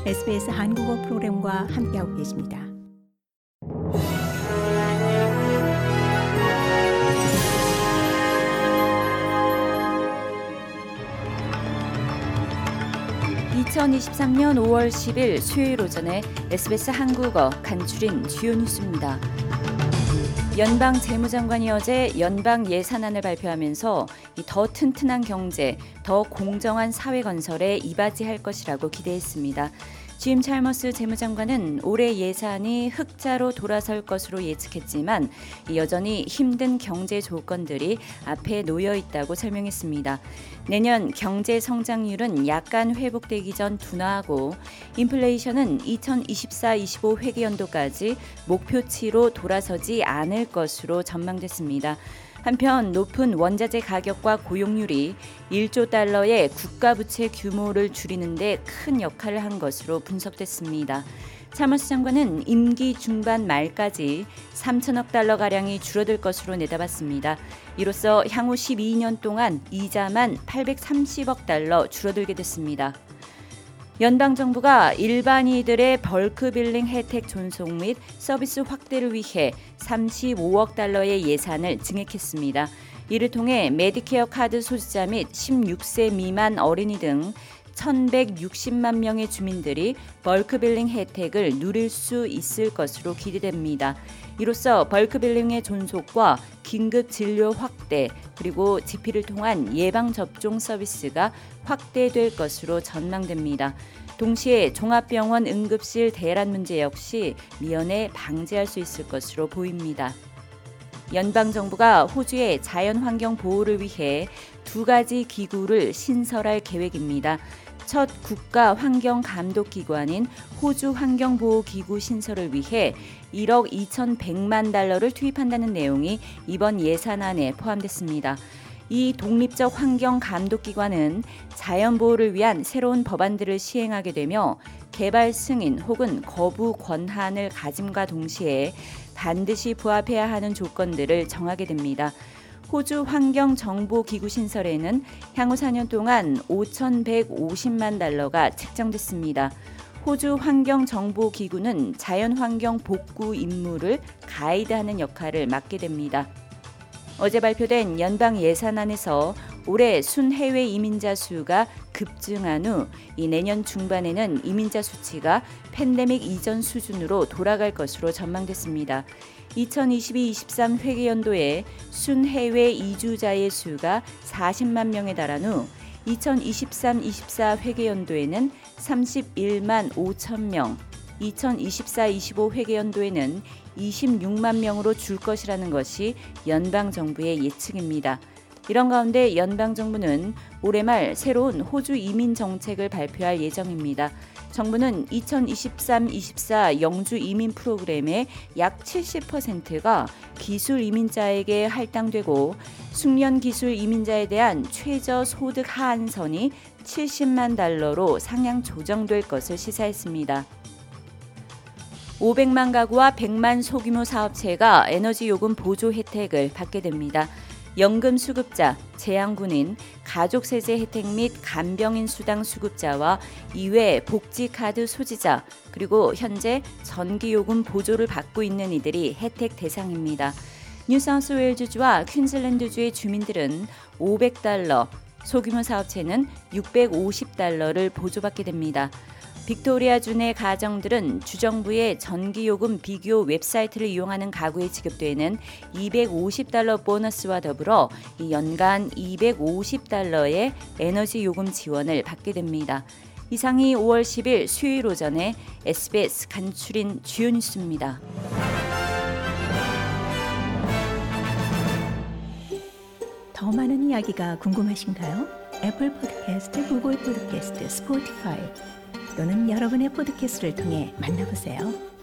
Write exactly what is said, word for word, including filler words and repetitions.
에스비에스 한국어 프로그램과 함께하고 계십니다. 이천이십삼년 오월 십일 수요일 오전에 에스비에스 한국어 간추린 주요 뉴스입니다. 연방 재무장관이 어제 연방 예산안을 발표하면서 더 튼튼한 경제, 더 공정한 사회 건설에 이바지할 것이라고 기대했습니다. 짐 찰머스 재무장관은 올해 예산이 흑자로 돌아설 것으로 예측했지만 여전히 힘든 경제 조건들이 앞에 놓여 있다고 설명했습니다. 내년 경제 성장률은 약간 회복되기 전 둔화하고 인플레이션은 이천이십사 이십오 회계연도까지 목표치로 돌아서지 않을 것으로 전망됐습니다. 한편 높은 원자재 가격과 고용률이 일조 달러의 국가부채 규모를 줄이는 데 큰 역할을 한 것으로 분석됐습니다. 찰머스 장관은 임기 중반 말까지 삼천억 달러가량이 줄어들 것으로 내다봤습니다. 이로써 향후 십이 년 동안 이자만 팔백삼십억 달러 줄어들게 됐습니다. 연방정부가 일반인들의 벌크 빌링 혜택 존속 및 서비스 확대를 위해 삼십오억 달러의 예산을 증액했습니다. 이를 통해 메디케어 카드 소지자 및 십육 세 미만 어린이 등 천백육십만 명의 주민들이 벌크 빌링 혜택을 누릴 수 있을 것으로 기대됩니다. 이로써 벌크 빌링의 존속과 긴급 진료 확대 그리고 지피를 통한 예방접종 서비스가 확대될 것으로 전망됩니다. 동시에 종합병원 응급실 대란 문제 역시 미연에 방지할 수 있을 것으로 보입니다. 연방정부가 호주의 자연환경 보호를 위해 두 가지 기구를 신설할 계획입니다. 첫 국가환경감독기관인 호주환경보호기구 신설을 위해 일억 이천백만 달러를 투입한다는 내용이 이번 예산안에 포함됐습니다. 이 독립적 환경감독기관은 자연보호를 위한 새로운 법안들을 시행하게 되며 개발 승인 혹은 거부 권한을 가짐과 동시에 반드시 부합해야 하는 조건들을 정하게 됩니다. 호주 환경정보기구 신설에는 향후 사 년 동안 오천백오십만 달러가 책정됐습니다. 호주 환경정보기구는 자연환경 복구 임무를 가이드하는 역할을 맡게 됩니다. 어제 발표된 연방 예산안에서 올해 순해외 이민자 수가 급증한 후 이 내년 중반에는 이민자 수치가 팬데믹 이전 수준으로 돌아갈 것으로 전망됐습니다. 이천이십이 이십삼 회계연도에 순해외 이주자의 수가 사십만 명에 달한 후 이천이십삼 이십사 회계연도에는 삼십일만 오천 명, 이천이십사 이십오 회계연도에는 이십육만 명으로 줄 것이라는 것이 연방정부의 예측입니다. 이런 가운데 연방정부는 올해 말 새로운 호주 이민 정책을 발표할 예정입니다. 정부는 이천이십삼 이십사 영주 이민 프로그램의 약 칠십 퍼센트가 기술 이민자에게 할당되고 숙련 기술 이민자에 대한 최저 소득 하한선이 칠십만 달러로 상향 조정될 것을 시사했습니다. 오백만 가구와 백만 소규모 사업체가 에너지 요금 보조 혜택을 받게 됩니다. 연금 수급자, 재향군인, 가족세제 혜택 및 간병인 수당 수급자와 이외 복지카드 소지자, 그리고 현재 전기요금 보조를 받고 있는 이들이 혜택 대상입니다. 뉴사우스웨일즈주와 퀸즐랜드주의 주민들은 오백 달러, 소규모 사업체는 육백오십 달러를 보조받게 됩니다. 빅토리아주 내 가정들은 주정부의 전기요금 비교 웹사이트를 이용하는 가구에 지급되는 이백오십 달러 보너스와 더불어 연간 이백오십 달러의 에너지 요금 지원을 받게 됩니다. 이상이 오월 십일 수요일 오전에 에스비에스 간추린 주요 뉴스입니다. 더 많은 이야기가 궁금하신가요? 애플 팟캐스트, 구글 팟캐스트, 스포티파이 또는 여러분의 팟캐스트를 통해 만나보세요.